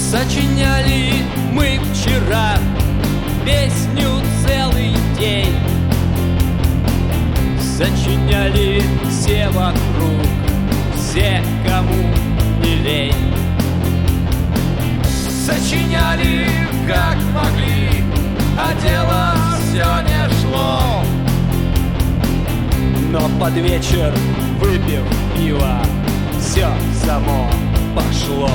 Сочиняли мы вчера песню целый день. Сочиняли все вокруг, все, кому не лень. Сочиняли как могли, а дело все не шло. Но под вечер, выпив пиво, все само пошло.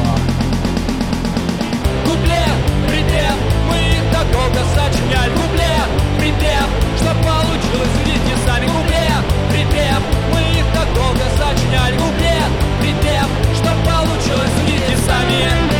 Куплет, припев, мы их так долго сочиняли. Куплет, припев, что получилось, видите сами. Куплет, припев, мы их так долго сочиняли. Куплет, припев, что получилось, видите сами.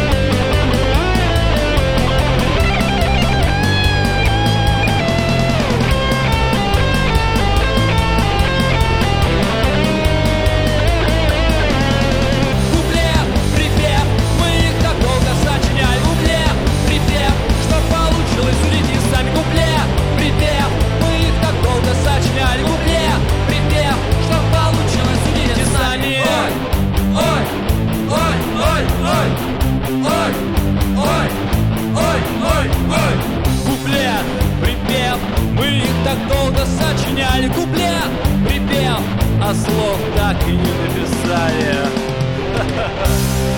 Так долго сочиняли куплет, припев, а слов так и не написали.